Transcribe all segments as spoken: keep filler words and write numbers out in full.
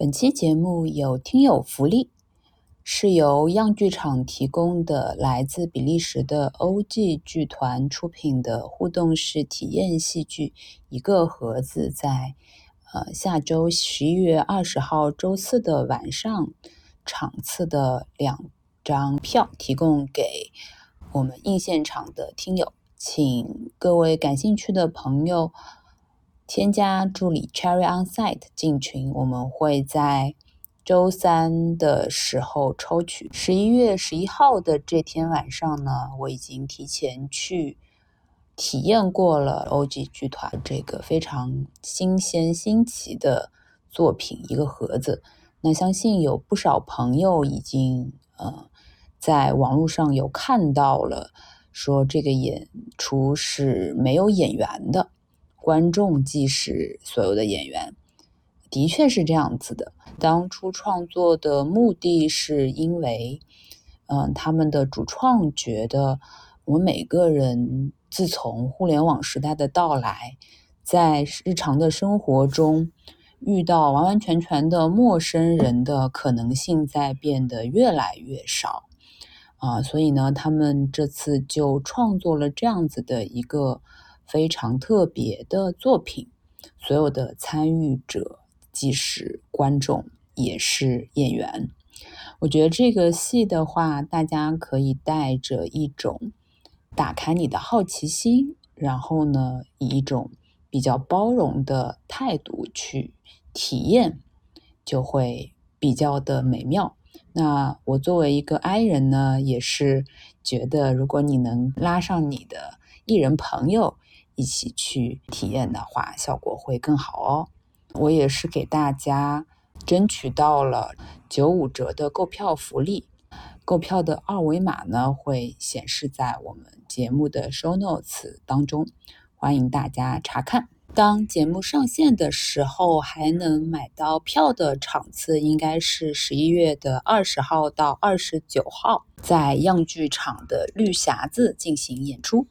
本期节目有听友福利，是由样剧场提供的来自比利时的 O G 剧团出品的互动式体验戏剧一个盒子在呃下周十一月二十号周四的晚上场次的两张票提供给我们映现场的听友，请各位感兴趣的朋友添加助理 Cherry on Site 进群，我们会在周三的时候抽取。十一月十一号的这天晚上呢，我已经提前去体验过了 O G 剧团这个非常新鲜新奇的作品一个盒子。那相信有不少朋友已经呃在网络上有看到了，说这个演出是没有演员的，观众即是所有的演员。的确是这样子的，当初创作的目的是因为嗯，他们的主创觉得我们每个人自从互联网时代的到来，在日常的生活中遇到完完全全的陌生人的可能性在变得越来越少啊，所以呢，他们这次就创作了这样子的一个非常特别的作品，所有的参与者既是观众也是演员。我觉得这个戏的话，大家可以带着一种打开你的好奇心，然后呢，以一种比较包容的态度去体验，就会比较的美妙。那我作为一个 I 人呢，也是觉得如果你能拉上你的艺人朋友一起去体验的话，效果会更好哦。我也是给大家争取到了九五折的购票福利，购票的二维码呢会显示在我们节目的 show notes 当中，欢迎大家查看。当节目上线的时候，还能买到票的场次应该是十一月的二十号到二十九号，在样剧场的绿匣子进行演出。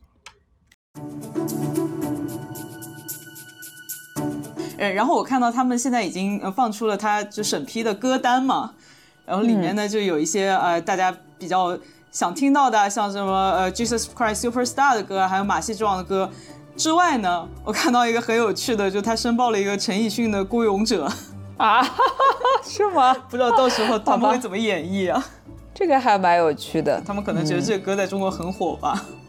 然后我看到他们现在已经放出了他就审批的歌单嘛，然后里面呢就有一些、嗯、呃大家比较想听到的，像什么呃 Jesus Christ Superstar 的歌，还有马戏之王的歌之外呢，我看到一个很有趣的，就他申报了一个陈奕迅的孤勇者啊，是吗？ 不知道到时候他们会怎么演绎啊？ 这个还蛮有趣的， 他们可能觉得这个歌在中国很火吧。嗯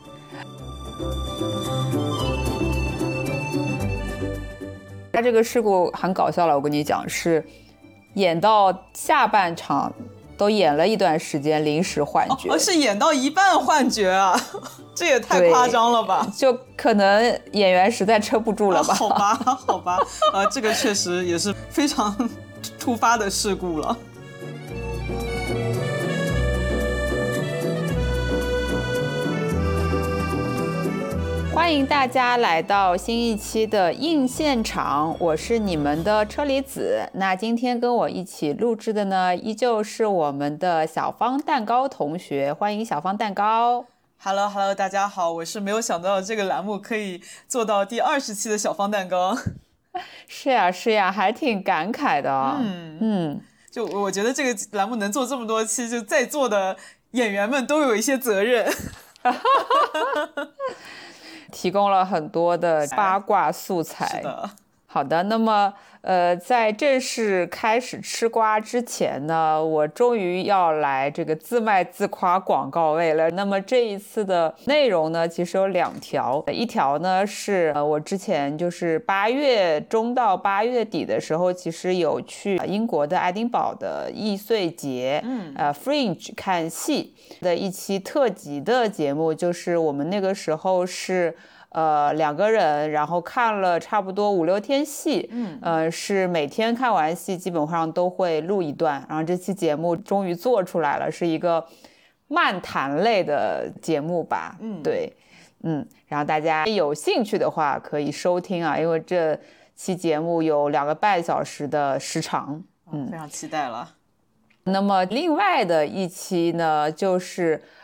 他这个事故很搞笑了，我跟你讲，是演到下半场都演了一段时间临时幻觉， 哦，是演到一半幻觉啊，这也太夸张了吧？ 就可能演员实在撑不住了吧？ 哦、好吧，好吧，呃，这个确实也是非常突发的事故了。 欢迎大家来到新一期的映现场，我是你们的车厘子。那今天跟我一起录制的呢，依旧是我们的小方蛋糕同学，欢迎小方蛋糕。 Hello Hello， 大家好，我是没有想到这个栏目可以做到第二十期的小方蛋糕。 是呀是呀，还挺感慨的。 嗯嗯， 就我觉得这个栏目能做这么多期，就在座的演员们都有一些责任。 提供了很多的八卦素材。 是的。 好的，那么呃，在正式开始吃瓜之前呢，我终于要来这个自卖自夸广告位了。那么这一次的内容呢，其实有两条，一条呢是呃我之前就是八月中到八月底的时候，其实有去英国的爱丁堡的易碎节， 嗯， 呃 Fringe 看戏的一期特辑的节目，就是我们那个时候是。呃，两个人，然后看了差不多五六天戏， 嗯， 呃，是每天看完戏基本上都会录一段，然后这期节目终于做出来了，是一个漫谈类的节目吧， 嗯， 对，嗯，然后大家有兴趣的话可以收听啊，因为这期节目有两个半小时的时长，嗯， 非常期待了。 那么另外的一期呢，就是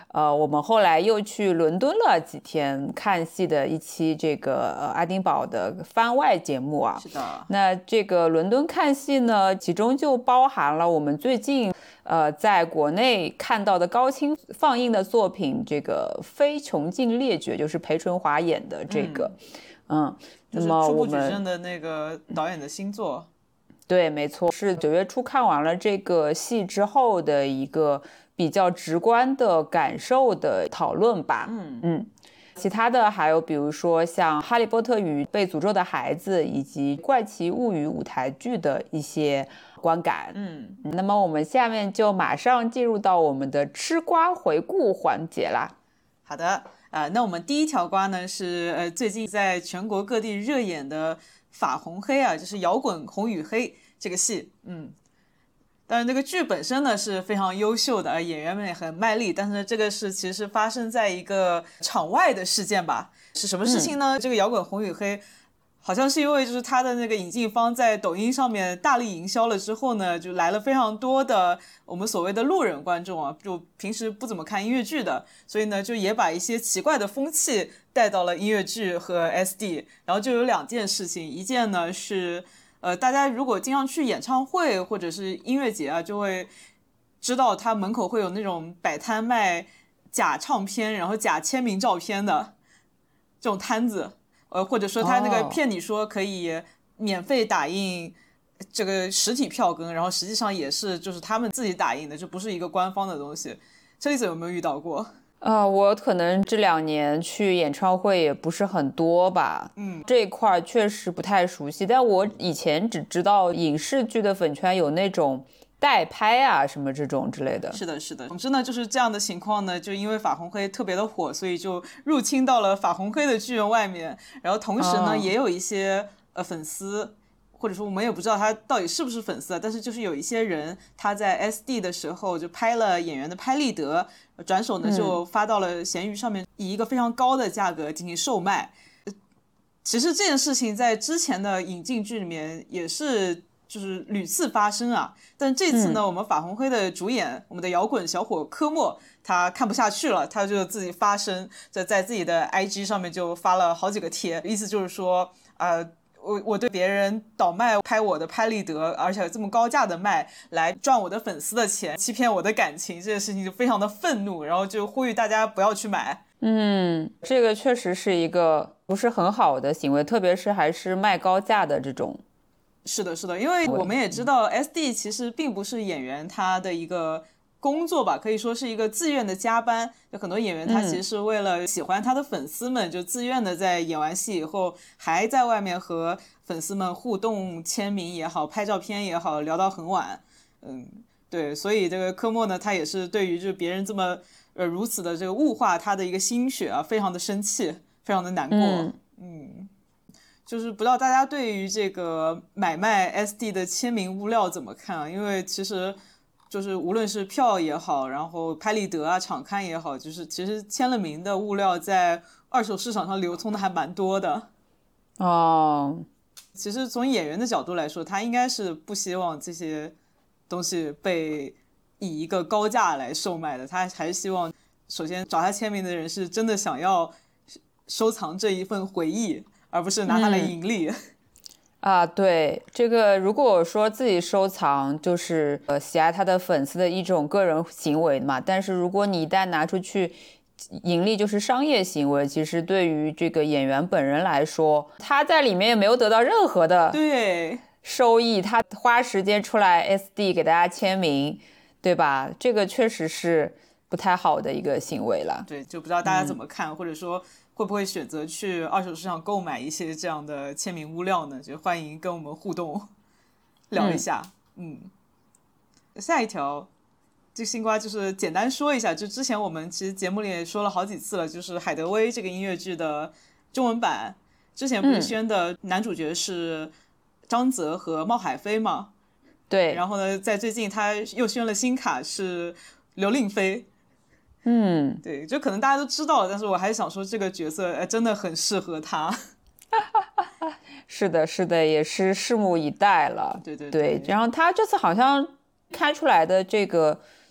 呃，我们后来又去伦敦了几天看戏的一期这个呃爱丁堡的番外节目啊。 是的。 那这个伦敦看戏呢，其中就包含了我们最近呃在国内看到的高清放映的作品，这个《非穷尽列绝》，就是裴淳华演的这个，嗯。嗯就是初步举证的那个导演的新作。 对，没错，是九月初看完了这个戏之后的一个比较直观的感受的讨论吧。 嗯嗯，其他的还有比如说像《哈利波特与被诅咒的孩子》以及《怪奇物语》舞台剧的一些观感。 嗯， 那么我们下面就马上进入到我们的吃瓜回顾环节啦。 好的。啊、呃，那我们第一条瓜呢是呃最近在全国各地热演的法红黑啊，就是摇滚红与黑这个戏。嗯，当然这个剧本身呢是非常优秀的，演员们也很卖力，但是这个是其实发生在一个场外的事件吧。是什么事情呢？嗯、这个摇滚红与黑好像是因为就是他的那个引进方在抖音上面大力营销了之后呢，就来了非常多的我们所谓的路人观众啊，就平时不怎么看音乐剧的，所以呢就也把一些奇怪的风气带到了音乐剧和 S D。 然后就有两件事情，一件呢是呃大家如果经常去演唱会或者是音乐节啊，就会知道他门口会有那种摆摊卖假唱片然后假签名照片的这种摊子，呃，或者说他那个骗你说可以免费打印这个实体票根，然后实际上也是就是他们自己打印的，就不是一个官方的东西。车厘子有没有遇到过？ 呃，我可能这两年去演唱会也不是很多吧， 嗯， 这一块确实不太熟悉。但我以前只知道影视剧的粉圈有那种代拍啊什么这种之类的。 是的是的，总之呢就是这样的情况呢，就因为法红黑特别的火，所以就入侵到了法红黑的剧院外面，然后同时呢、哦、也有一些呃粉丝，或者说我们也不知道他到底是不是粉丝啊，但是就是有一些人他在 S D 的时候就拍了演员的拍立得，转手呢就发到了闲鱼上面，以一个非常高的价格进行售卖。其实这件事情在之前的引进剧里面也是就是屡次发生啊，但这次呢、嗯、我们法红黑的主演我们的摇滚小伙科莫他看不下去了，他就自己发声，在在自己的 I G 上面就发了好几个贴，意思就是说呃我我对别人倒卖拍我的拍立得，而且这么高价的卖来赚我的粉丝的钱，欺骗我的感情，这个事情就非常的愤怒，然后就呼吁大家不要去买。 嗯，这个确实是一个不是很好的行为，特别是还是卖高价的这种。 是的是的，因为我们也知道 S D 其实并不是演员他的一个工作吧，可以说是一个自愿的加班，就很多演员他其实是为了喜欢他的粉丝们、嗯、就自愿的在演完戏以后还在外面和粉丝们互动签名也好拍照片也好聊到很晚。嗯，对，所以这个科莫呢他也是对于就别人这么呃如此的这个物化他的一个心血啊非常的生气，非常的难过。 嗯, 嗯就是不知道大家对于这个买卖 S D 的签名物料怎么看啊？因为其实就是无论是票也好，然后拍立得啊场刊也好，就是其实签了名的物料在二手市场上流通的还蛮多的。 哦， 其实从演员的角度来说，他应该是不希望这些东西被以一个高价来售卖的，他还是希望首先找他签名的人是真的想要收藏这一份回忆，而不是拿它来盈利。嗯啊，对，这个如果说自己收藏就是呃喜爱他的粉丝的一种个人行为嘛，但是如果你一旦拿出去盈利，就是商业行为，其实对于这个演员本人来说，他在里面也没有得到任何的对收益，他花时间出来 S D 给大家签名，对吧？这个确实是不太好的一个行为了。 对，就不知道大家怎么看、嗯、或者说会不会选择去二手市场购买一些这样的签名物料呢？就欢迎跟我们互动聊一下。 嗯, 嗯下一条这个新瓜就是简单说一下，就之前我们其实节目里也说了好几次了，就是海德薇这个音乐剧的中文版之前不是宣的男主角是张泽和冒海飞吗？ 对， 然后呢在最近他又宣了新卡是刘令飞。 嗯， 对，就可能大家都知道了，但是我还是想说这个角色、哎、真的很适合他。 是的是的，也是拭目以待了。 对对 对, 对，然后他这次好像开出来的这个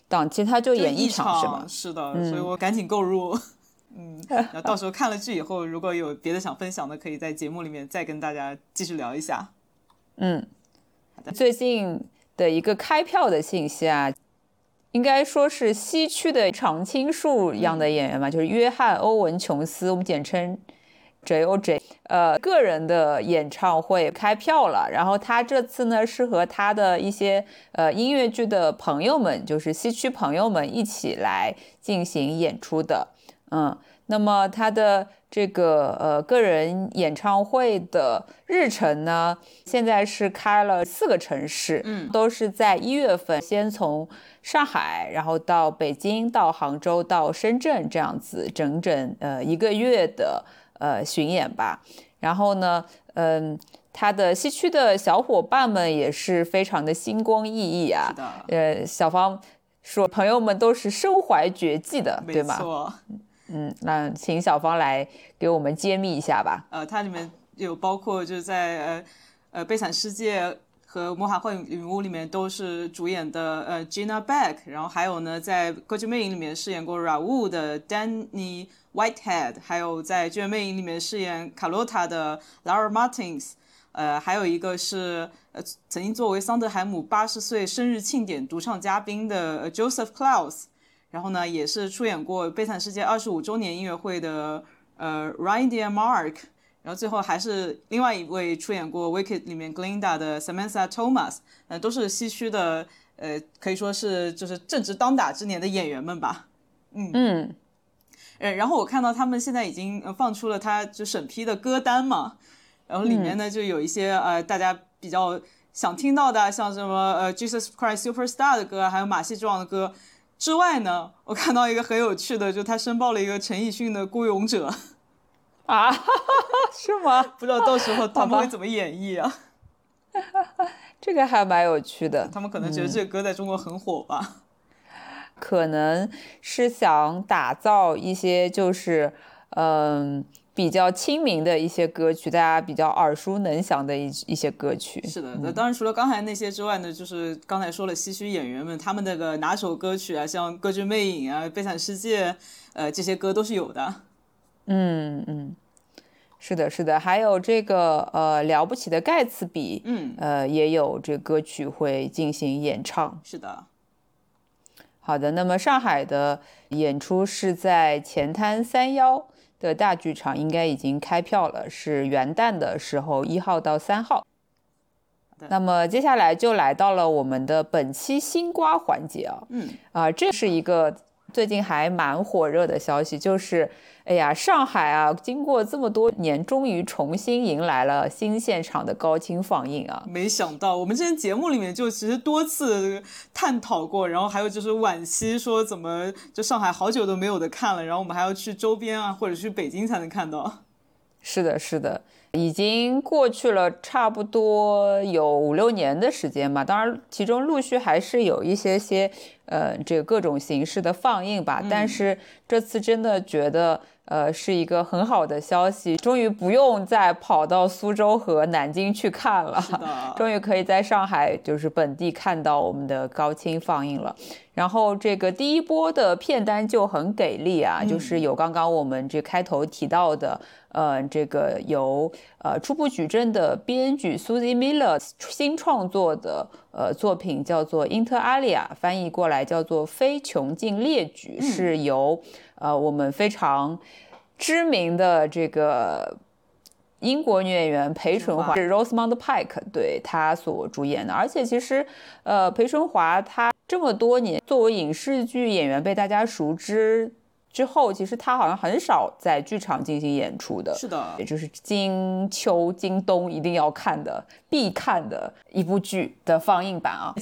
档期他就演一场是吧？ 是的、嗯，所以我赶紧购入。嗯，然后到时候看了剧以后，如果有别的想分享的，可以在节目里面再跟大家继续聊一下。 嗯，最近的一个开票的信息啊，应该说是西区的常青树一样的演员嘛，嗯、就是约翰·欧文·琼斯，我们简称 J O J， 呃，个人的演唱会开票了。然后他这次呢是和他的一些呃音乐剧的朋友们，就是西区朋友们一起来进行演出的。嗯，那么他的这个呃个人演唱会的日程呢，现在是开了四个城市， 嗯， 都是在一月份，先从上海，然后到北京，到杭州，到深圳，这样子整整呃一个月的呃巡演吧。然后呢，嗯，他的西区的小伙伴们也是非常的星光熠熠啊。 是的， 呃，小芳说朋友们都是身怀绝技的，对吗？ 没错。 嗯，那请小芳来给我们揭秘一下吧。 呃，它里面有包括就是在呃呃《悲惨世界》和《魔法幻女巫》里面都是主演的呃 Gina Beck， 然后还有呢在《歌剧魅影》里面饰演过 Raoul 的 Danny Whitehead， 还有在《剧院魅影》里面饰演卡洛塔的 Lara Martins， 呃，还有一个是呃曾经作为桑德海姆八十岁生日庆典独唱嘉宾的、呃、Joseph Klaus。然后呢，也是出演过《悲惨世界》二十五周年音乐会的呃 Ryan Dear Mark， 然后最后还是另外一位出演过《Wicked》里面 Glinda 的 Samantha Thomas， 呃，都是西区的呃，可以说是就是正值当打之年的演员们吧。嗯嗯， 呃，然后我看到他们现在已经放出了他就审批的歌单嘛，然后里面呢就有一些呃大家比较想听到的，像什么呃 Jesus Christ Superstar 的歌，还有马戏之王的歌。之外呢，我看到一个很有趣的，就他申报了一个陈奕迅的《孤勇者》 啊，是吗？ 不知道到时候他们会怎么演绎啊？ 这个还蛮有趣的。 他们可能觉得这个歌在中国很火吧？ 嗯、可能是想打造一些就是嗯。比较亲民的一些歌曲，大家比较耳熟能详的一一些歌曲。 是的，那、嗯、当然除了刚才那些之外呢，就是刚才说了西区演员们他们那个拿手歌曲啊，像《歌剧魅影》啊、《悲惨世界》呃这些歌都是有的。 嗯嗯，是的，是的，还有这个呃了不起的盖茨比， 嗯， 呃也有这歌曲会进行演唱。 是的。 好的，那么上海的演出是在前滩三幺。的大剧场应该已经开票了，是元旦的时候一号到三号。那么接下来就来到了我们的本期新瓜环节啊， 嗯啊、呃，这是一个最近还蛮火热的消息，就是哎呀，上海啊，经过这么多年，终于重新迎来了新现场的高清放映啊！ 没想到我们之前节目里面就其实多次探讨过，然后还有就是惋惜说怎么就上海好久都没有的看了，然后我们还要去周边啊或者去北京才能看到。 是的，是的。已经过去了差不多有五六年的时间嘛，当然其中陆续还是有一些些呃这个各种形式的放映吧、嗯、但是这次真的觉得呃是一个很好的消息，终于不用再跑到苏州和南京去看了，终于可以在上海就是本地看到我们的高清放映了。然后这个第一波的片单就很给力啊、嗯、就是有刚刚我们这开头提到的呃，这个由呃初步矩阵的编剧 Susie Miller 新创作的呃作品叫做 Inter Alia， 翻译过来叫做非穷尽列举、嗯、是由呃我们非常知名的这个英国女演员裴淳华是 Rosamund Pike 对她所主演的。而且其实呃裴淳华她这么多年作为影视剧演员被大家熟知之后，其实他好像很少在剧场进行演出的， 是的， 也就是金秋金冬一定要看的必看的一部剧的放映版啊。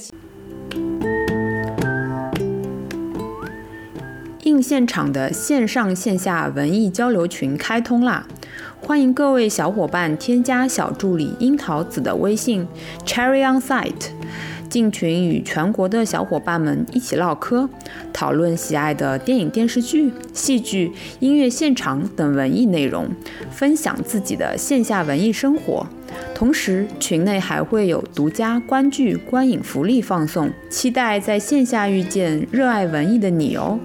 映现场的线上线下文艺交流群开通啦，欢迎各位小伙伴添加小助理樱桃子的微信 Cherry on Site，进群与全国的小伙伴们一起唠嗑，讨论喜爱的电影、电视剧、戏剧、音乐现场等文艺内容，分享自己的线下文艺生活。 同时群内还会有独家观剧观影福利放送，期待在线下遇见热爱文艺的你哦。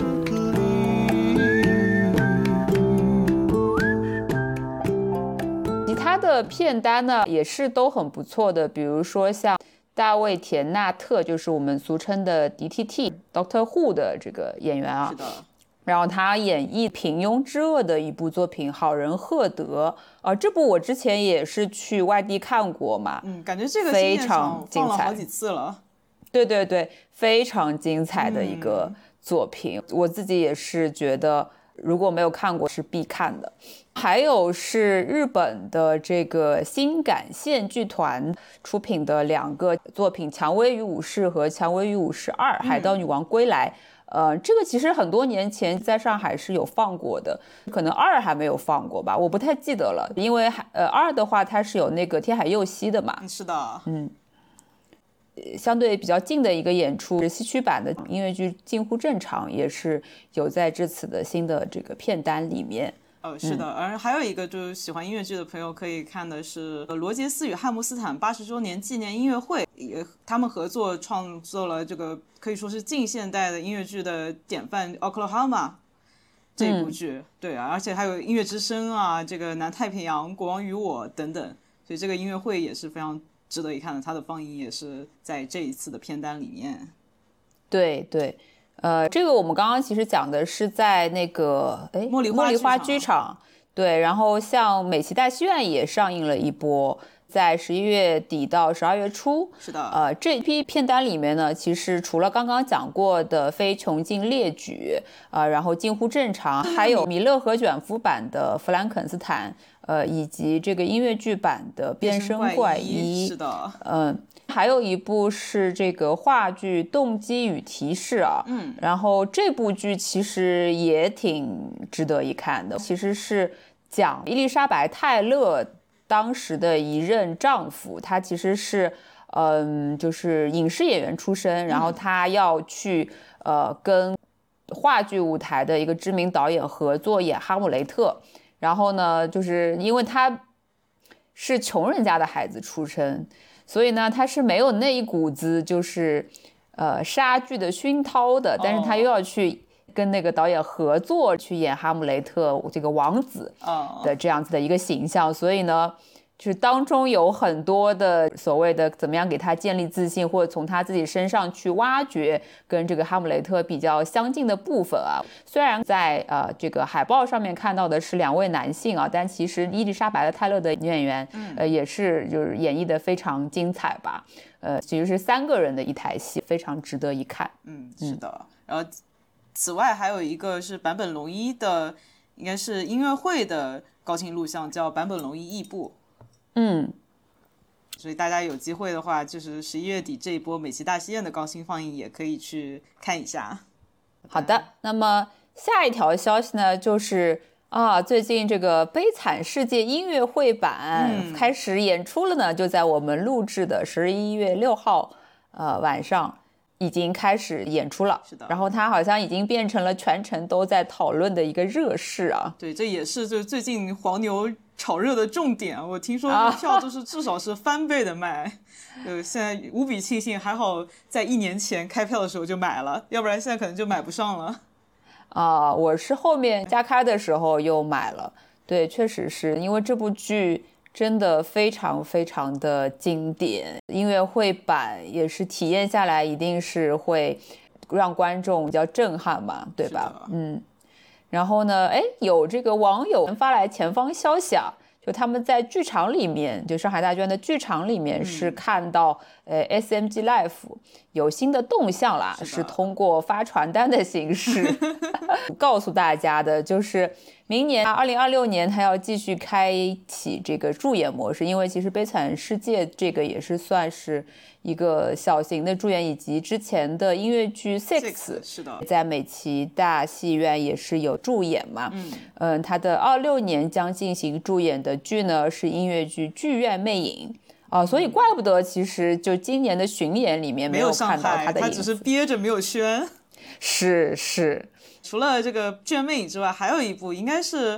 其他的片单呢也是都很不错的，比如说像大卫·田纳特，就是我们俗称的 D T T Doctor Who 的这个演员啊， 是的。 然后他演绎平庸之恶的一部作品《好人赫德》啊，这部我之前也是去外地看过嘛， 嗯，感觉这个非常精彩， 放了好几次了。 对对对，非常精彩的一个作品，嗯、我自己也是觉得如果没有看过是必看的。还有是日本的这个新感线剧团出品的两个作品，《蔷薇与武士》和《蔷薇与武士二：海盗女王归来》。呃，这个其实很多年前在上海是有放过的，可能二还没有放过吧，我不太记得了。因为呃二的话它是有那个天海佑希的嘛， 是的， 嗯，相对比较近的一个演出，西区版的音乐剧《近乎正常》也是有在这次的新的这个片单里面。 呃，是的，而还有一个就是喜欢音乐剧的朋友可以看的是罗杰斯与汉姆斯坦八十周年纪念音乐会，也他们合作创作了这个可以说是近现代的音乐剧的典范《Oklahoma》这部剧，嗯、对啊，而且还有音乐之声啊，这个南太平洋、国王与我等等，所以这个音乐会也是非常值得一看的，它的放映也是在这一次的片单里面。 对对。呃，这个我们刚刚其实讲的是在那个哎茉莉花茉莉花剧场，对，然后像美琪大戏院也上映了一波，在十一月底到十二月初。 是的， 呃，这批片单里面呢，其实除了刚刚讲过的《非穷尽列举》呃，然后近乎正常，还有米勒和卷福版的《弗兰肯斯坦》，呃，以及这个音乐剧版的《变身怪医》。 是的， 嗯、呃。还有一部是这个话剧《动机与提示》啊， 嗯， 然后这部剧其实也挺值得一看的，其实是讲伊丽莎白·泰勒当时的一任丈夫，他其实是嗯，就是影视演员出身，然后他要去呃跟话剧舞台的一个知名导演合作演《哈姆雷特》，然后呢，就是因为他是穷人家的孩子出身。所以呢，他是没有那一股子就是呃莎剧的熏陶的，但是他又要去跟那个导演合作去演哈姆雷特这个王子的这样子的一个形象，所以呢就是当中有很多的所谓的怎么样给他建立自信，或者从他自己身上去挖掘跟这个哈姆雷特比较相近的部分啊。虽然在呃这个海报上面看到的是两位男性啊，但其实伊丽莎白的泰勒的女演员、嗯、呃也是就是演绎的非常精彩吧。呃其实是三个人的一台戏，非常值得一看。 嗯，是的。嗯、然后此外还有一个是坂本龙一的，应该是音乐会的高清录像，叫坂本龙一异步。 嗯， 所以大家有机会的话，就是十一月底这一波美琪大戏院的高清放映也可以去看一下。 好的，那么下一条消息呢，就是啊，最近这个《悲惨世界》音乐会版开始演出了呢，嗯、就在我们录制的十一月六号呃晚上已经开始演出了。 是的， 然后它好像已经变成了全程都在讨论的一个热事啊。 对，这也是就最近黄牛炒热的重点，我听说票都是至少是翻倍的卖，呃、啊，现在无比庆幸，还好在一年前开票的时候就买了，要不然现在可能就买不上了。 啊，我是后面加开的时候又买了，对，确实是因为这部剧真的非常非常的经典，音乐会版也是体验下来一定是会让观众比较震撼嘛，对吧？嗯。然后呢，哎，有这个网友发来前方消息啊，就他们在剧场里面，就上海大剧院的剧场里面是看到、嗯、呃 S M G Life 有新的动向啦， 是, 是通过发传单的形式告诉大家的，就是明年二零二六年他要继续开启这个助演模式，因为其实悲惨世界这个也是算是一个小型的助演，以及之前的音乐剧 Six 是的， 在美琪大戏院也是有助演嘛。 嗯嗯，他的二六年将进行助演的剧呢是音乐剧《剧院魅影》啊，所以怪不得其实就今年的巡演里面没有看到他的影子， 他只是憋着没有宣。 是是， 除了这个《剧院魅影》之外，还有一部应该是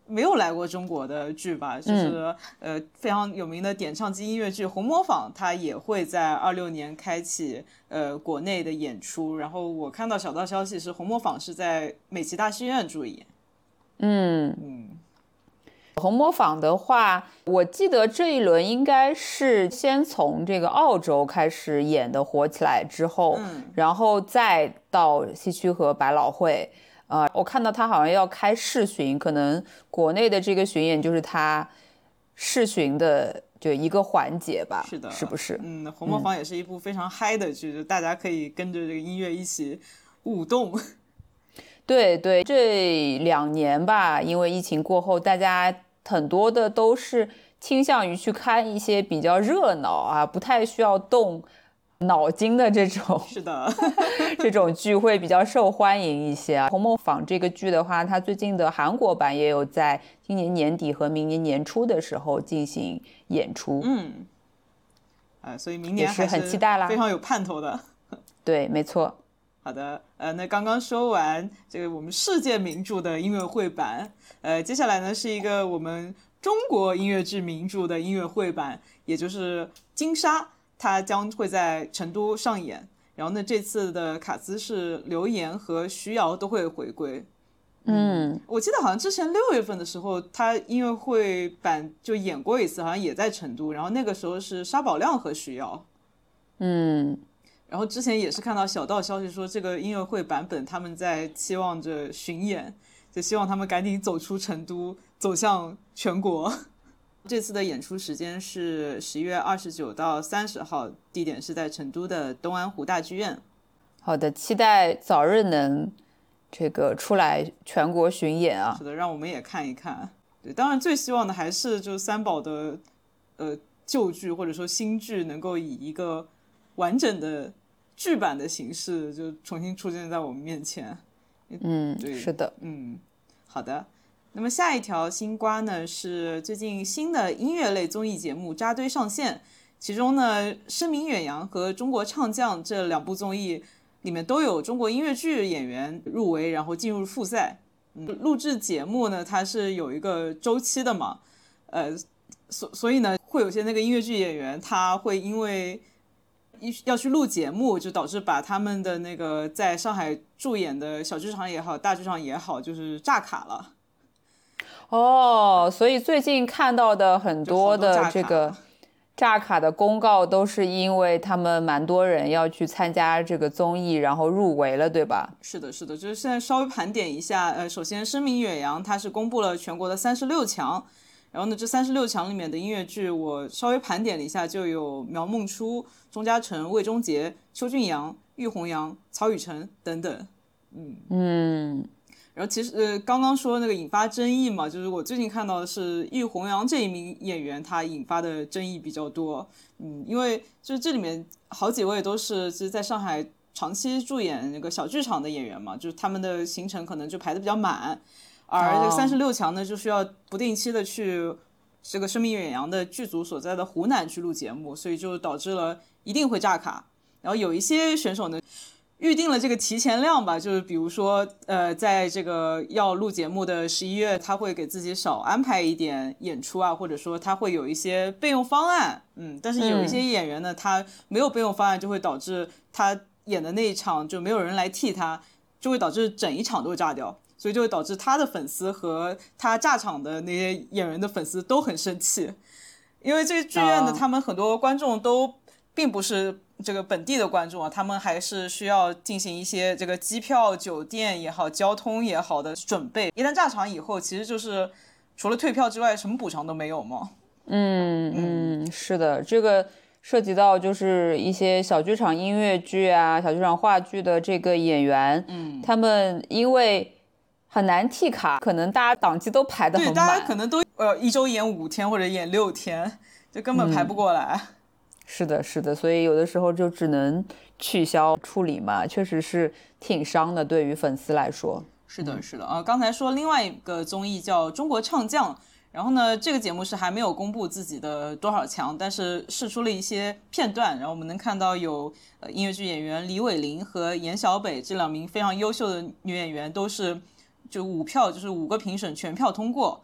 没有来过中国的剧吧，就是、嗯、呃非常有名的点唱机音乐剧《红磨坊》，它也会在二六年开启呃国内的演出。然后我看到小道消息是《红磨坊》是在美琪大戏院主演。 嗯嗯， 红磨坊的话，我记得这一轮应该是先从这个澳洲开始演的火起来之后， 嗯、 然后再到西区和百老汇。呃，我看到他好像要开试巡，可能国内的这个巡演就是他试巡的就一个环节吧， 是的， 是不是？ 嗯，红磨坊也是一部非常嗨的剧，嗯、大家可以跟着这个音乐一起舞动。 对对，这两年吧，因为疫情过后，大家很多的都是倾向于去看一些比较热闹啊，不太需要动脑筋的这种， 是的， 这种剧会比较受欢迎一些啊。红磨坊这个剧的话，它最近的韩国版也有在今年年底和明年年初的时候进行演出。 嗯，呃，所以明年还是很期待啦， 非常有盼头的。 对，没错。 好的，呃，那刚刚说完这个我们世界名著的音乐会版，呃，接下来呢是一个我们中国音乐剧名著的音乐会版，也就是《金沙》。它将会在成都上演，然后呢，这次的卡司是刘岩和徐瑶都会回归。 嗯， 我记得好像之前六月份的时候，他音乐会版就演过一次，好像也在成都，然后那个时候是沙宝亮和徐瑶。 嗯， 然后之前也是看到小道消息说，这个音乐会版本他们在期望着巡演，就希望他们赶紧走出成都，走向全国。这次的演出时间是十一月二十九到三十号，地点是在成都的东安湖大剧院。 好的，期待早日能这个出来全国巡演啊！ 是的，让我们也看一看。对，当然最希望的还是就三宝的呃旧剧或者说新剧能够以一个完整的剧版的形式就重新出现在我们面前。 嗯， 对， 是的， 嗯，好的。那么下一条新瓜呢，是最近新的音乐类综艺节目扎堆上线，其中呢《声名远扬》和《中国唱将》这两部综艺里面都有中国音乐剧演员入围，然后进入复赛。嗯，录制节目呢它是有一个周期的嘛，呃，所所以呢会有些那个音乐剧演员他会因为要去录节目，就导致把他们的那个在上海驻演的小剧场也好大剧场也好就是炸卡了。 哦，所以最近看到的很多的这个炸卡的公告都是因为他们蛮多人要去参加这个综艺，然后入围了，对吧？ 是的，是的，就是现在稍微盘点一下，呃，首先声名远扬它是公布了全国的三十六强，然后呢，这三十六强里面的音乐剧我稍微盘点了一下，就有苗梦初、钟嘉诚、魏忠杰、邱俊阳、喻弘洋、曹雨辰等等。嗯嗯。 然后其实呃，刚刚说那个引发争议嘛，就是我最近看到的是喻弘洋这一名演员，他引发的争议比较多。嗯，因为就是这里面好几位都是其实在上海长期驻演那个小剧场的演员嘛，就是他们的行程可能就排的比较满，而这个三十六强呢就需要不定期的去这个声名远扬的剧组所在的湖南去录节目，所以就导致了一定会炸卡。然后有一些选手呢预定了这个提前量吧，就是比如说，呃，在这个要录节目的十一月，他会给自己少安排一点演出啊，或者说他会有一些备用方案，嗯，但是有一些演员呢，嗯、他没有备用方案，就会导致他演的那一场就没有人来替他，就会导致整一场都会炸掉，所以就会导致他的粉丝和他炸场的那些演员的粉丝都很生气，因为这个剧院的他们很多观众都并不是这个本地的观众啊，他们还是需要进行一些这个机票、酒店也好、交通也好的准备。一旦炸场以后，其实就是除了退票之外，什么补偿都没有嘛。 嗯嗯，是的，这个涉及到就是一些小剧场音乐剧啊、小剧场话剧的这个演员，嗯，他们因为很难替卡，可能大家档期都排得很满， 对，大家可能都呃一周演五天或者演六天，就根本排不过来。嗯， 是的，是的，所以有的时候就只能取消处理嘛，确实是挺伤的，对于粉丝来说。 是的，是的啊。刚才说另外一个综艺叫《中国唱将》，然后呢，这个节目是还没有公布自己的多少强，但是释出了一些片段，然后我们能看到有呃音乐剧演员李伟玲和严小北这两名非常优秀的女演员都是就五票，就是五个评审全票通过。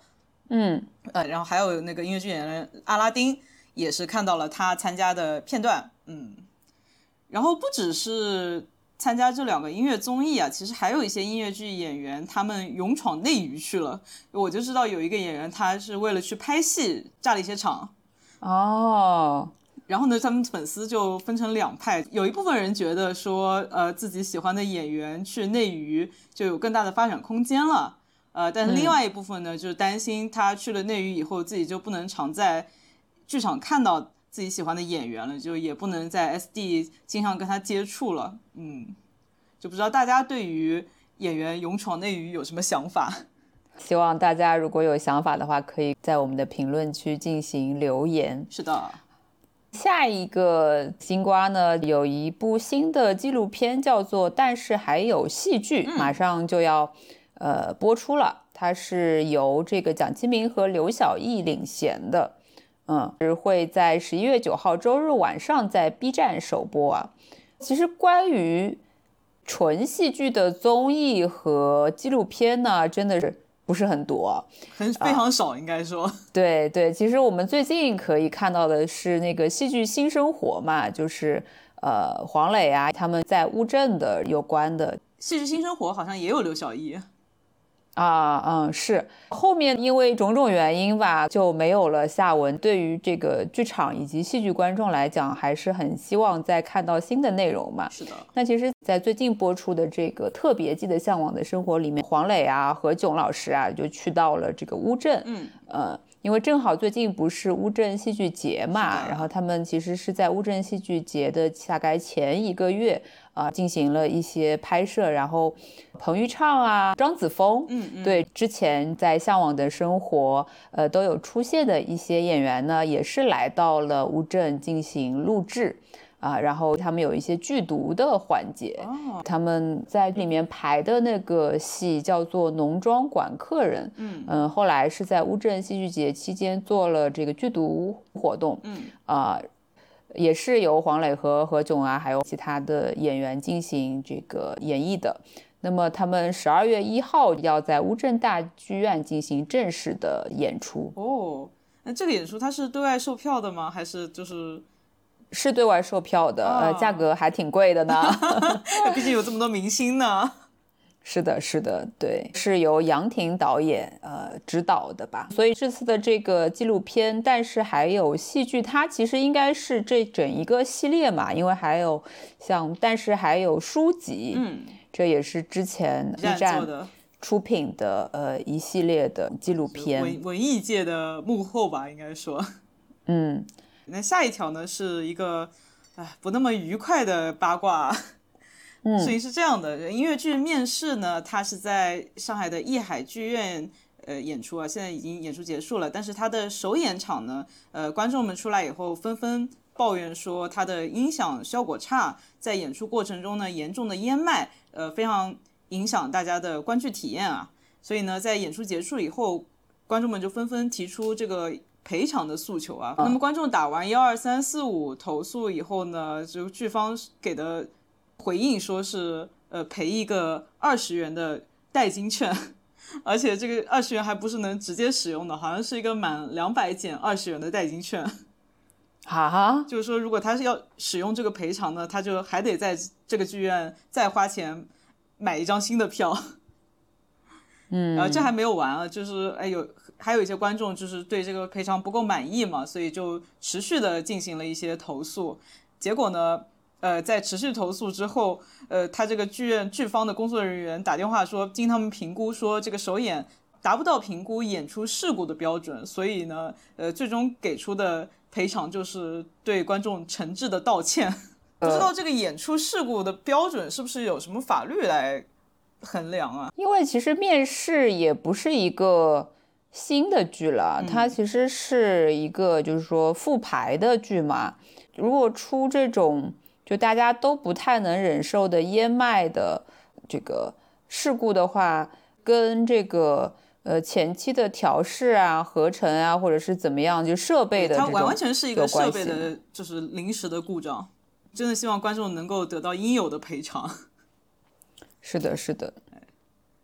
嗯， 呃，然后还有那个音乐剧演员阿拉丁也是看到了他参加的片段，嗯，然后不只是参加这两个音乐综艺啊，其实还有一些音乐剧演员他们勇闯内娱去了。我就知道有一个演员他是为了去拍戏炸了一些场。 哦， 然后呢，他们粉丝就分成两派，有一部分人觉得说，呃，自己喜欢的演员去内娱就有更大的发展空间了，呃，但是另外一部分呢，嗯、就是担心他去了内娱以后，自己就不能常在剧场看到自己喜欢的演员了，就也不能在 S D 经常跟他接触了，嗯，就不知道大家对于演员勇闯内娱有什么想法？ 希望大家如果有想法的话，可以在我们的评论区进行留言。 是的。 下一个新瓜呢，有一部新的纪录片叫做《但是还有戏剧》， 嗯、 马上就要呃播出了。它是由这个蒋奇明和刘晓毅领衔的，嗯，是会在十一月九号周日晚上在 B 站首播啊。其实关于纯戏剧的综艺和纪录片呢，真的是不是很多， 很非常少，应该说。 对对，其实我们最近可以看到的是那个戏剧新生活嘛，就是呃黄磊啊他们在乌镇的有关的。 戏剧新生活好像也有刘晓毅。 啊，嗯，是后面因为种种原因吧，就没有了下文。对于这个剧场以及戏剧观众来讲，还是很希望再看到新的内容嘛。 是的。 那其实，在最近播出的这个特别季的《向往的生活》里面，黄磊啊和囧老师啊就去到了这个乌镇， 嗯， 呃，因为正好最近不是乌镇戏剧节嘛，然后他们其实是在乌镇戏剧节的大概前一个月啊、呃、进行了一些拍摄，然后彭昱畅啊、张子枫， 嗯嗯， 对，之前在《向往的生活》呃都有出现的一些演员呢，也是来到了乌镇进行录制。啊，然后他们有一些剧读的环节， 哦、 他们在里面排的那个戏叫做《农庄管客人》， 嗯嗯，后来是在乌镇戏剧节期间做了这个剧读活动， 嗯啊、呃，也是由黄磊和何炅啊，还有其他的演员进行这个演绎的。那么他们十二月一号要在乌镇大剧院进行正式的演出。 哦，那这个演出它是对外售票的吗？还是就是？ 是对外售票的，呃，价格还挺贵的呢。 毕竟有这么多明星呢。 是的，是的，对，是由杨婷导演呃指导的吧。所以这次的这个纪录片，但是还有戏剧，它其实应该是这整一个系列嘛，因为还有像，但是还有书籍， 嗯， 这也是之前 B 站出品的呃一系列的纪录片， 文文艺界的幕后吧，应该说。 嗯。 那下一条呢是一个唉不那么愉快的八卦， 嗯， 所以是这样的，音乐剧面试呢，它是在上海的艺海剧院呃演出啊，现在已经演出结束了，但是它的首演场呢，呃，观众们出来以后纷纷抱怨说它的音响效果差，在演出过程中呢严重的烟麦，呃，非常影响大家的观剧体验啊，所以呢，在演出结束以后，观众们就纷纷提出这个赔偿的诉求啊，那么观众打完一二三四五投诉以后呢，就剧方给的回应说是呃赔一个二十元的代金券，而且这个二十元还不是能直接使用的，好像是一个满两百减二十元的代金券。 啊， 就是说如果他是要使用这个赔偿呢，他就还得在这个剧院再花钱买一张新的票。 嗯， 然后这还没有完啊，就是哎有还有一些观众就是对这个赔偿不够满意嘛，所以就持续的进行了一些投诉。结果呢，呃，在持续投诉之后，呃，他这个剧院剧方的工作人员打电话说，经他们评估说这个首演达不到评估演出事故的标准，所以呢，呃，最终给出的赔偿就是对观众诚挚的道歉。不知道这个演出事故的标准是不是有什么法律来衡量啊？ 因为其实面试也不是一个新的剧了，它其实是一个就是说复排的剧嘛。如果出这种就大家都不太能忍受的烟麦的这个事故的话，跟这个呃前期的调试啊、合成啊，或者是怎么样，就设备的这种， 它完完全是一个设备的，就是临时的故障。真的希望观众能够得到应有的赔偿。 是的，是的。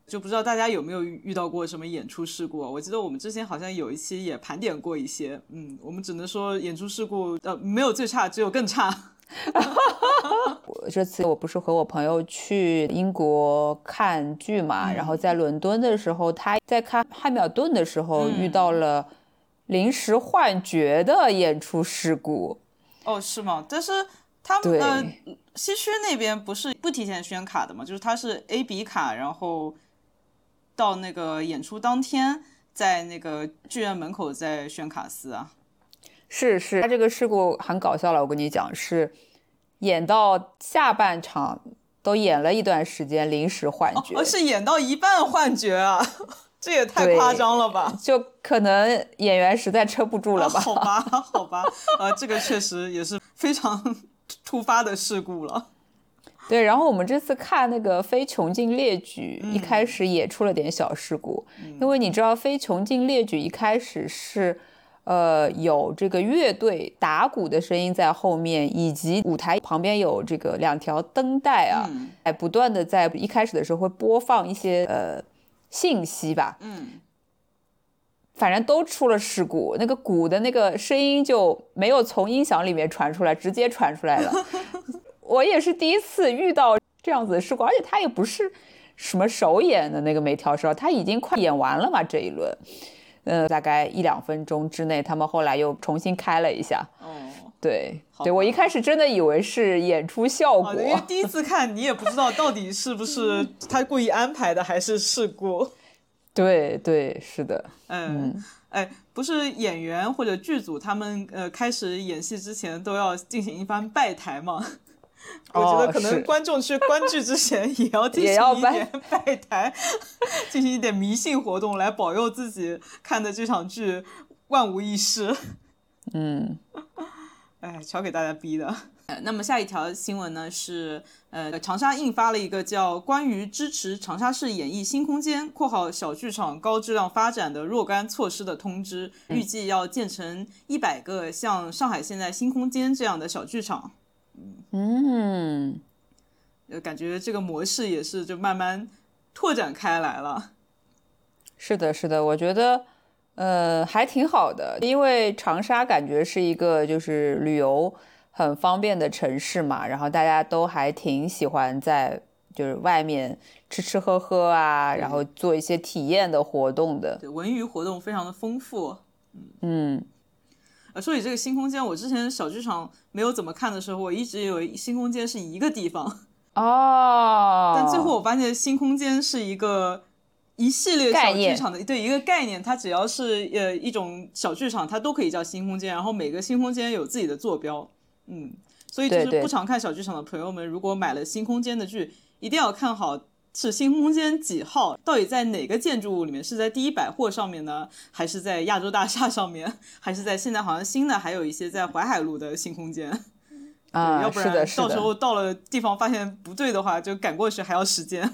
就不知道大家有没有遇到过什么演出事故？我记得我们之前好像有一期也盘点过一些，嗯，我们只能说演出事故呃没有最差，只有更差。 这次我不是和我朋友去英国看剧嘛、嗯、然后在伦敦的时候，他在看汉密尔顿的时候遇到了临时换角的演出事故、 嗯、哦是吗？但是他们呃西区那边不是不提前宣卡的吗？就是他是 A B 卡，然后到那个演出当天在那个剧院门口再宣卡司啊。 是是，他这个事故很搞笑了，我跟你讲，是演到下半场都演了一段时间临时换角、 哦、是演到一半换角啊，这也太夸张了吧？ 就可能演员实在撑不住了吧、 啊、好吧好吧，呃，这个确实也是非常突发的事故了。 对，然后我们这次看那个非穷尽列举、嗯、一开始也出了点小事故、嗯、因为你知道非穷尽列举一开始是呃，有这个乐队打鼓的声音在后面，以及舞台旁边有这个两条灯带啊，哎、嗯，不断的在一开始的时候会播放一些呃信息吧， 嗯， 反正都出了事故，那个鼓的那个声音就没有从音响里面传出来，直接传出来了。我也是第一次遇到这样子的事故，而且他也不是什么首演的那个没调时候，他已经快演完了嘛这一轮。呃，大概一两分钟之内，他们后来又重新开了一下。 哦， 对，对我一开始真的以为是演出效果， 因为第一次看你也不知道到底是不是他故意安排的还是事故。 对对，是的。 嗯，嗯哎，不是演员或者剧组他们呃开始演戏之前都要进行一番拜台吗？我觉得可能观众去观剧之前也要进行一点拜台，进行一点迷信活动，来保佑自己看的这场剧万无一失。 嗯， 哎，瞧给大家逼的。那么下一条新闻呢是，呃，长沙印发了一个叫《关于支持长沙市演艺新空间（括号小剧场高质量发展的若干措施）》的通知，预计要建成一百个像上海现在新空间这样的小剧场。 嗯， 感觉这个模式也是就慢慢拓展开来了。 是的，是的，我觉得呃还挺好的，因为长沙感觉是一个就是旅游很方便的城市嘛，然后大家都还挺喜欢在就是外面吃吃喝喝啊，然后做一些体验的活动的。 对，文娱活动非常的丰富。 嗯。 呃，说起这个新空间，我之前小剧场没有怎么看的时候，我一直以为新空间是一个地方哦， 但最后我发现新空间是一个一系列小剧场的对一个概念，它只要是呃一种小剧场，它都可以叫新空间，然后每个新空间有自己的坐标，嗯，所以就是不常看小剧场的朋友们，如果买了新空间的剧，一定要看好。是新空间几号？到底在哪个建筑物里面？是在第一百货上面呢，还是在亚洲大厦上面，还是在现在好像新的还有一些在淮海路的新空间？ 啊， 要不然到时候到了地方发现不对的话，就赶过去还要时间。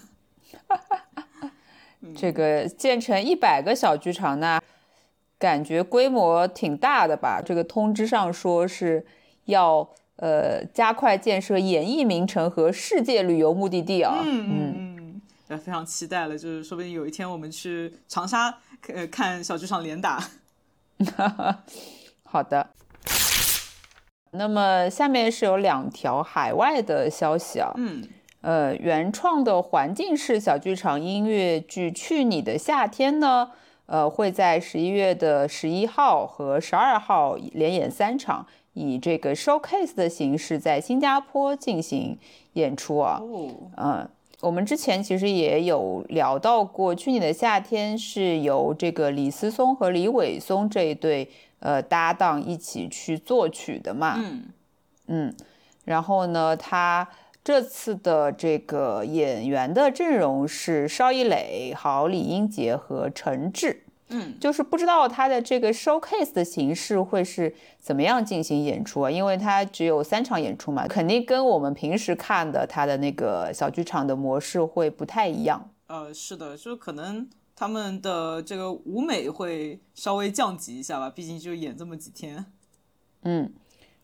这个建成一百个小剧场，那感觉规模挺大的吧？这个通知上说是要呃加快建设演艺名城和世界旅游目的地啊。 嗯嗯嗯。非常期待了，就是说不定有一天我们去长沙、呃、看小剧场连打。 好的，那么下面是有两条海外的消息啊。 嗯， 呃，原创的环境式小剧场音乐剧《去你的夏天》呢，呃，会在十一月的十一号和十二号连演三场，以这个 showcase 的形式在新加坡进行演出啊。 哦， 嗯。我们之前其实也有聊到过，去年的夏天是由这个李思松和李伟松这一对呃搭档一起去作曲的嘛。 嗯嗯，然后呢，他这次的这个演员的阵容是邵艺磊、郝李英杰和陈志。 嗯， 就是不知道他的这个 showcase 的形式会是怎么样进行演出啊？因为他只有三场演出嘛，肯定跟我们平时看的他的那个小剧场的模式会不太一样。 呃，是的，就可能他们的这个舞美会稍微降级一下吧，毕竟就演这么几天。 嗯，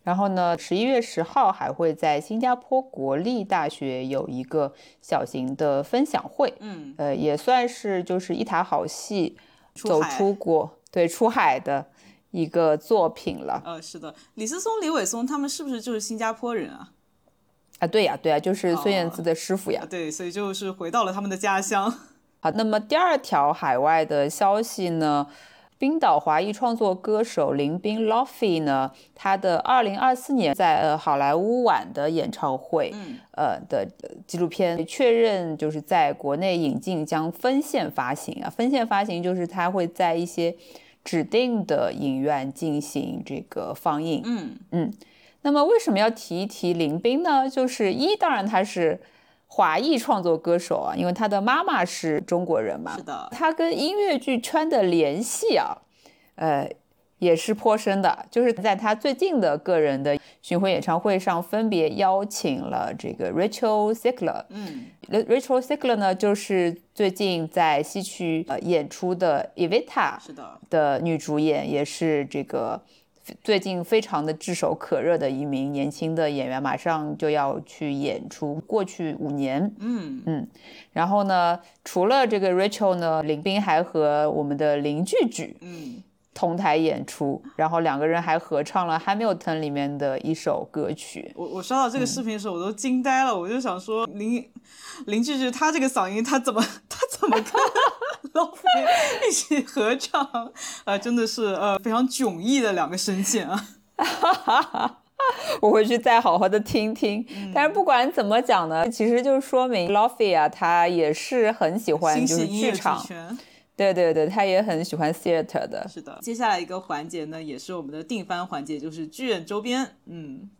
然后呢，十一月十号还会在新加坡国立大学有一个小型的分享会， 嗯， 呃，也算是就是一台好戏走出国，对，出海的一个作品了。 呃，是的，李思松、李伟松他们是不是就是新加坡人啊？ 啊，对呀，对呀，就是孙燕姿的师傅呀。 哦，对，所以就是回到了他们的家乡。 好，那么第二条海外的消息呢？冰岛华裔创作歌手林彬 Lofi 呢，他的二零二四年在呃好莱坞晚的演唱会， 嗯， 呃的纪录片确认就是在国内引进将分线发行啊，分线发行就是他会在一些指定的影院进行这个放映。 嗯嗯，那么为什么要提一提林彬呢？就是一，当然他是华裔创作歌手啊，因为他的妈妈是中国人嘛， 是的， 他跟音乐剧圈的联系啊，呃，也是颇深的。就是在他最近的个人的巡回演唱会上，分别邀请了这个 Rachel Zegler， 嗯 ，Rachel Zegler 呢，就是最近在西区呃演出的 Evita 是的的女主演，也是这个最近非常的炙手可热的一名年轻的演员，马上就要去演出过去五年。 嗯嗯，然后呢，除了这个 Rachel 呢，林彬还和我们的林句句嗯同台演出，然后两个人还合唱了 Hamilton 里面的一首歌曲。 我我刷到这个视频的时候，我都惊呆了，我就想说林林句句他这个嗓音，他怎么他怎么跟老飞一起合唱？呃，真的是呃非常迥异的两个声线啊。 我回去再好好的听听。嗯、但是不管怎么讲呢，其实就说明 Lofi 啊，他也是很喜欢就是剧场。对对对，他也很喜欢 theater 的。 是的，接下来一个环节呢，也是我们的定番环节，就是剧院周边。嗯，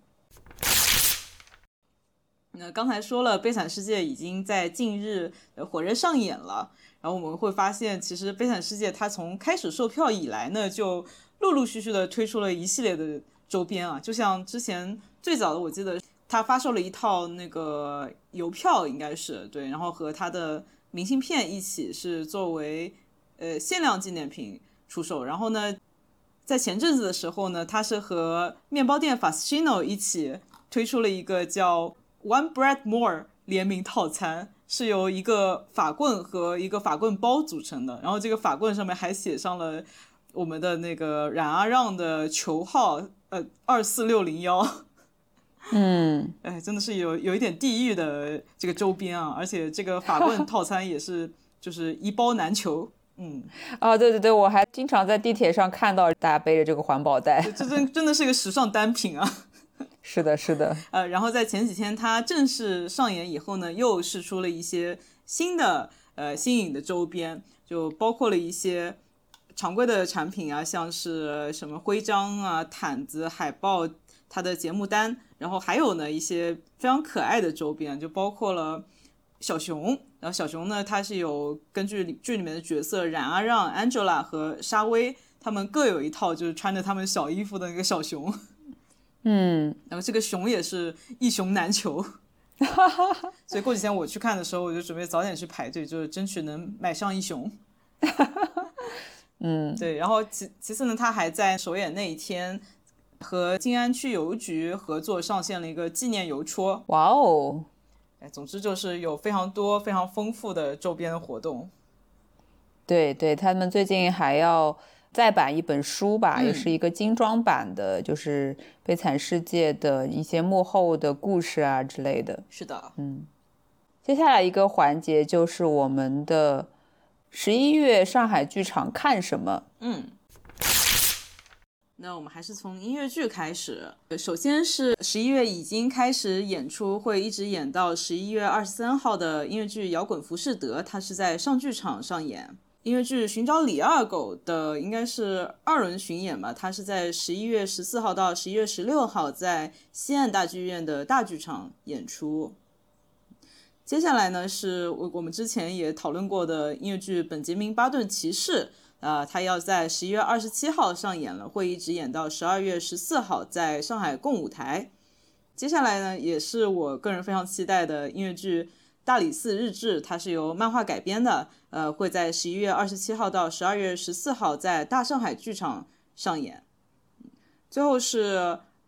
那刚才说了，《悲惨世界》已经在近日火热上演了，然后我们会发现，其实《悲惨世界》它从开始售票以来呢，就陆陆续续的推出了一系列的周边啊，就像之前最早的，我记得它发售了一套那个邮票，应该是对，然后和它的明信片一起是作为呃，限量纪念品出售。然后呢，在前阵子的时候呢，它是和面包店 Fascino 一起推出了一个叫 One Bread More 联名套餐，是由一个法棍和一个法棍包组成的。然后这个法棍上面还写上了我们的那个冉阿让的球号，呃，二四六零幺。 嗯， 哎，真的是有有一点地狱的这个周边啊，而且这个法棍套餐也是就是一包难求。嗯， 啊，对对对，我还经常在地铁上看到大家背着这个环保袋， 这真真的是一个时尚单品啊！ 是的，是的。 呃，然后在前几天它正式上演以后呢，又释出了一些新的呃新颖的周边，就包括了一些常规的产品啊，像是什么徽章啊、毯子、海报、它的节目单，然后还有呢一些非常可爱的周边，就包括了小熊。然后小熊呢，它是有根据剧里面的角色冉阿让、Angela 和沙威，他们各有一套就是穿着他们小衣服的那个小熊。 嗯， 然后这个熊也是一熊难求，所以过几天我去看的时候，我就准备早点去排队，就是争取能买上一熊。 嗯， 对。然后其其次呢，他还在首演那一天和静安区邮局合作上线了一个纪念邮戳。 哇哦！ 哎，总之就是有非常多非常丰富的周边的活动。 对对，他们最近还要再版一本书吧， 嗯、 也是一个精装版的，就是《悲惨世界》的一些幕后的故事啊之类的。 是的， 嗯。接下来一个环节就是我们的十一月上海剧场看什么？ 嗯。那我们还是从音乐剧开始。首先是十一月已经开始演出，会一直演到十一月二十三号的音乐剧《摇滚浮士德》，它是在上剧场上演。音乐剧《寻找李二狗》的应该是二轮巡演吧，它是在十一月十四号到十一月十六号在西岸大剧院的大剧场演出。接下来呢是我我们之前也讨论过的音乐剧《本杰明·巴顿骑士》。呃，他要在十一月二十七号上演了，会一直演到十二月十四号在上海共舞台。接下来呢，也是我个人非常期待的音乐剧《大理寺日志》，它是由漫画改编的，呃，会在十一月二十七号到十二月十四号在大上海剧场上演。最后是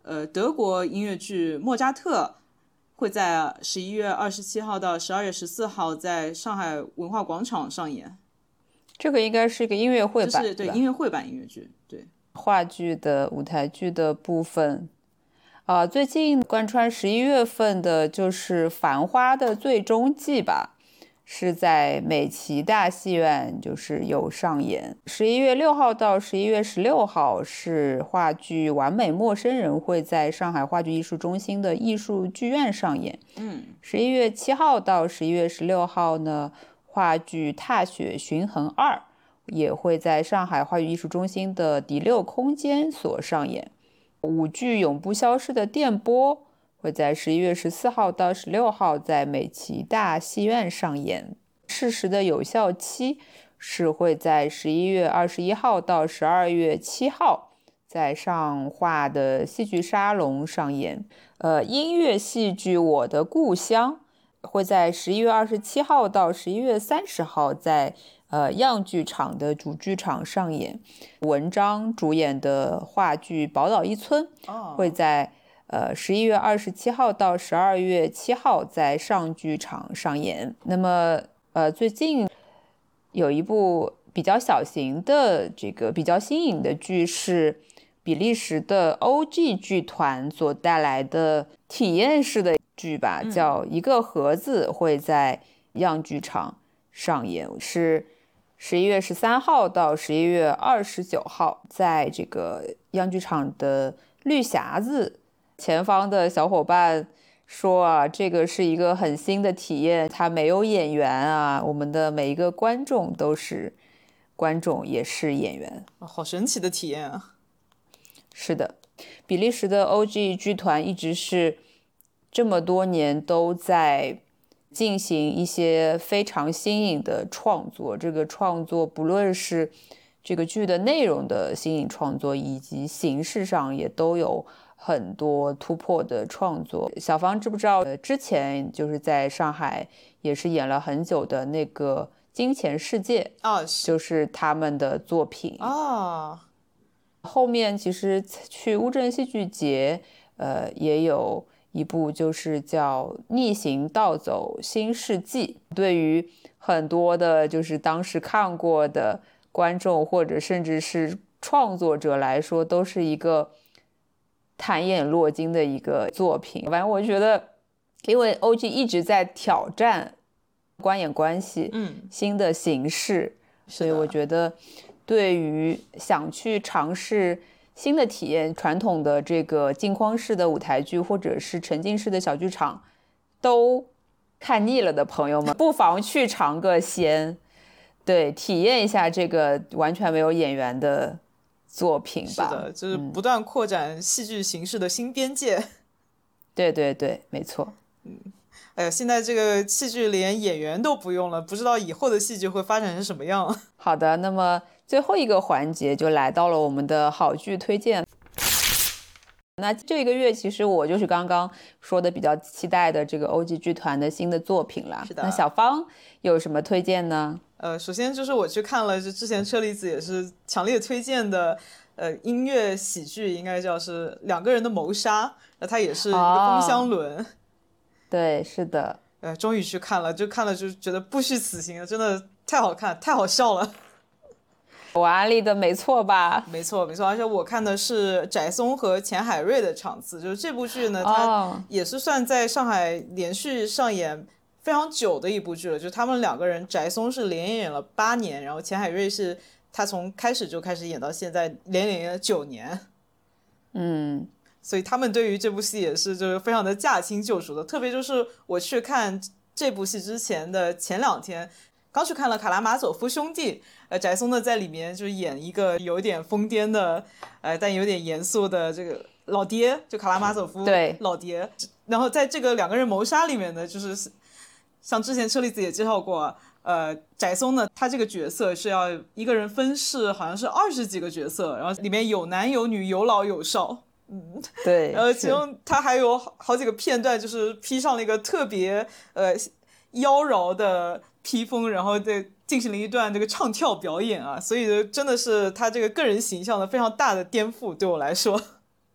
呃，德国音乐剧《莫扎特》会在十一月二十七号到十二月十四号在上海文化广场上演。 这个应该是一个音乐会版， 就是对音乐会版音乐剧，对话剧的舞台剧的部分。啊、呃，最近贯穿十一月份的就是《繁花》的最终季吧。是在美琪大戏院就是有上演，十一月六号到十一月十六号是话剧《完美陌生人》会在上海话剧艺术中心的艺术剧院上演。 嗯， 十一月七号到十一月十六号呢，话剧《踏雪寻痕二》也会在上海话剧艺术中心的第六空间所上演。舞剧《永不消失的电波》会在十一月十四号到十六号在美琪大戏院上演。事实的有效期是会在十一月二十一号到十二月七号在上画的戏剧沙龙上演。呃，音乐戏剧《我的故乡》会在十一月二十七号到十一月三十号在呃样剧场的主剧场上演。文章主演的话剧《宝岛一村》会在呃，十一月二十七号到十二月七号在上剧场上演。那么，呃，最近有一部比较小型的、这个比较新颖的剧是比利时的 O G 剧团所带来的体验式的剧吧，叫《一个盒子》，会在样剧场上演，是十一月十三号到十一月二十九号，在这个样剧场的绿匣子。前方的小伙伴说啊，这个是一个很新的体验，它没有演员啊，我们的每一个观众都是观众，也是演员， 好神奇的体验啊！ 是的，比利时的 O G 剧团一直是这么多年都在进行一些非常新颖的创作，这个创作不论是这个剧的内容的新颖创作，以及形式上也都有很多突破的创作。小芳知不知道，之前就是在上海也是演了很久的那个《金钱世界》 啊， 就是他们的作品啊。 后面其实去乌镇戏剧节，呃，也有一部就是叫《逆行盗走新世纪》。对于很多的，就是当时看过的观众或者甚至是创作者来说，都是一个弹眼落睛的一个作品。反正我觉得，因为 O G 一直在挑战观演关系， 嗯， 新的形式，所以我觉得对于想去尝试新的体验，传统的这个镜框式的舞台剧或者是沉浸式的小剧场都看腻了的朋友们，不妨去尝个鲜，对，体验一下这个完全没有演员的作品吧。 是的，就是不断扩展戏剧形式的新边界。嗯、 对对对，没错。 嗯，哎呀，现在这个戏剧连演员都不用了，不知道以后的戏剧会发展成什么样。 好的，那么最后一个环节就来到了我们的好剧推荐。那这个月其实我就是刚刚说的比较期待的这个 O G 剧团的新的作品啦。 是的。 那小芳有什么推荐呢？ 呃，首先就是我去看了，就之前车厘子也是强烈推荐的，呃，音乐喜剧，应该叫是两个人的谋杀，那它也是一个风箱轮。哦、 对，是的。 呃，终于去看了，就看了就觉得不虚此行，真的太好看，太好笑了。 我安利的没错吧？ 没错没错，而且我看的是翟松和钱海瑞的场次，就是这部剧呢，它也是算在上海连续上演非常久的一部剧了，就是他们两个人，翟松是连演了八年，然后钱海瑞是他从开始就开始演到现在，连演了九年。 嗯， 所以他们对于这部戏也是就是非常的驾轻就熟的，特别就是我去看这部戏之前的前两天。刚去看了《卡拉马佐夫兄弟》，呃，翟松呢在里面就是演一个有点疯癫的，呃，但有点严肃的这个老爹，就卡拉马佐夫老爹。然后在这个两个人谋杀里面呢，就是像之前车厘子也介绍过，呃，翟松呢他这个角色是要一个人分饰好像是二十几个角色，然后里面有男有女有老有少。嗯， 对。 然后其中他还有好几个片段就是披上了一个特别呃妖娆的披风，然后对进行了一段这个唱跳表演啊，所以真的是他这个个人形象的非常大的颠覆，对我来说。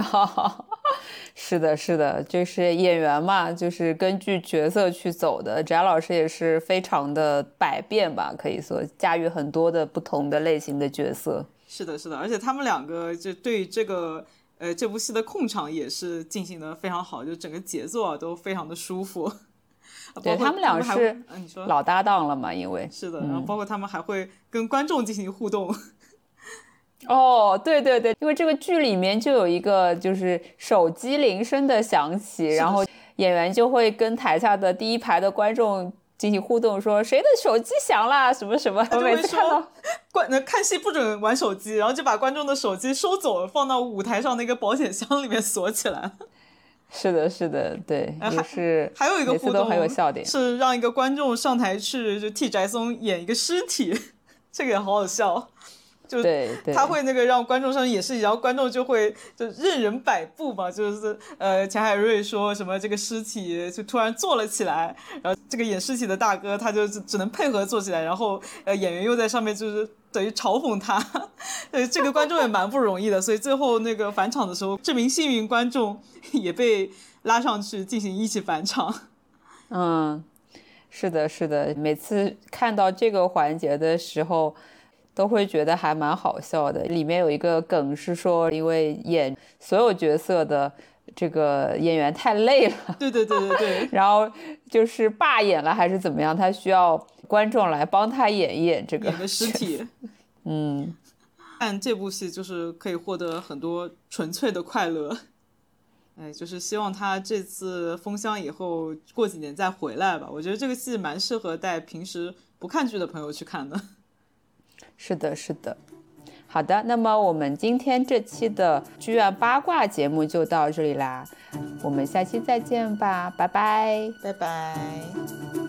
是的，是的，就是演员嘛，就是根据角色去走的。翟老师也是非常的百变吧，可以说驾驭很多的不同的类型的角色。 是的，是的，而且他们两个就对这个呃这部戏的控场也是进行的非常好，就整个节奏啊都非常的舒服。 对，他们俩是老搭档了嘛，因为是的，然后包括他们还会跟观众进行互动。 哦，对对对，因为这个剧里面就有一个就是手机铃声的响起，然后演员就会跟台下的第一排的观众进行互动，说谁的手机响了什么什么。 他就会说观看戏不准玩手机，然后就把观众的手机收走了，放到舞台上那个保险箱里面锁起来了。 是的，是的，对，也是还有一个互动很有笑点， 是让一个观众上台去就替翟松演一个尸体，这个也好好笑。就他会那个让观众上演示，然后观众就会就任人摆布嘛，就是呃钱海瑞说什么这个尸体就突然坐了起来，然后这个演尸体的大哥他就只能配合坐起来，然后呃演员又在上面就是等于嘲讽他，呃这个观众也蛮不容易的，所以最后那个返场的时候，这名幸运观众也被拉上去进行一起返场。 嗯，是的，是的，每次看到这个环节的时候都会觉得还蛮好笑的。里面有一个梗是说，因为演所有角色的这个演员太累了， 对对对对对， 然后就是罢演了还是怎么样，他需要观众来帮他演一演这个演个尸体。 嗯， 看这部戏就是可以获得很多纯粹的快乐。哎，就是希望他这次封箱以后过几年再回来吧。我觉得这个戏蛮适合带平时不看剧的朋友去看的。 是的，是的。好的，那么我们今天这期的剧院八卦节目就到这里啦，我们下期再见吧，拜拜， 拜拜。